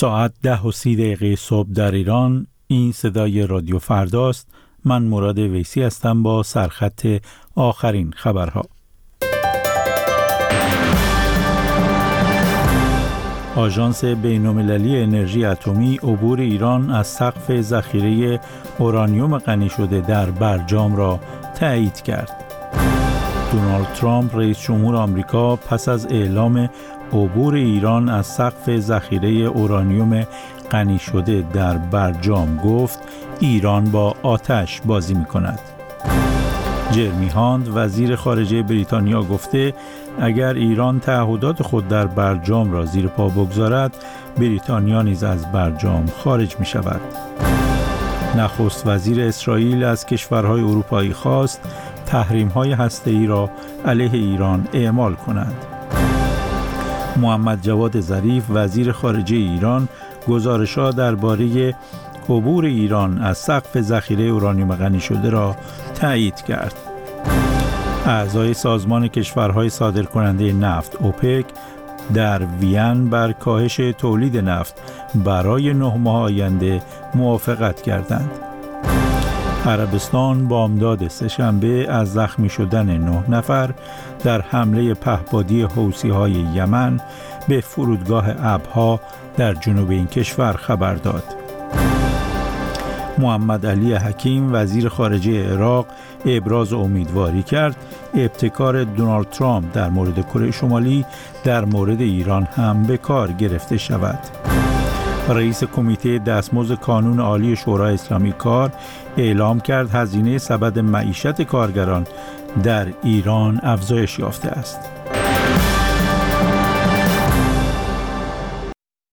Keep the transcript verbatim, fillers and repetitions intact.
ساعت ده و سی دقیقه صبح در ایران. این صدای رادیو فرداست. من مراد ویسی هستم با سرخط آخرین خبرها. آژانس بین‌المللی انرژی اتمی عبور ایران از سقف ذخیره اورانیوم غنی شده در برجام را تایید کرد. دونالد ترامپ رئیس جمهور آمریکا پس از اعلام عبور ایران از سقف ذخیره اورانیوم غنی شده در برجام گفت ایران با آتش بازی می‌کند. جرمی هاند وزیر خارجه بریتانیا گفته اگر ایران تعهدات خود در برجام را زیر پا بگذارد، بریتانیا نیز از برجام خارج می شود. نخست وزیر اسرائیل از کشورهای اروپایی خواست تحریم‌های هسته‌ای را علیه ایران اعمال کنند. محمد جواد ظریف وزیر خارجه ایران گزارش‌ها درباره عبور ایران از سقف ذخیره اورانیوم غنی شده را تایید کرد. اعضای سازمان کشورهای صادرکننده نفت اوپک در وین بر کاهش تولید نفت برای نه ماه آینده موافقت کردند. عربستان بامداد سه‌شنبه از زخمی شدن نه نفر در حمله پهپادی حوثی‌های یمن به فرودگاه ابها در جنوب این کشور خبر داد. محمد علی حکیم وزیر خارجه عراق ابراز امیدواری کرد ابتکار دونالد ترامپ در مورد کره شمالی در مورد ایران هم به کار گرفته شود. رئیس کمیته دستمزد کانون عالی شورای اسلامی کار اعلام کرد هزینه سبد معیشت کارگران در ایران افزایش یافته است.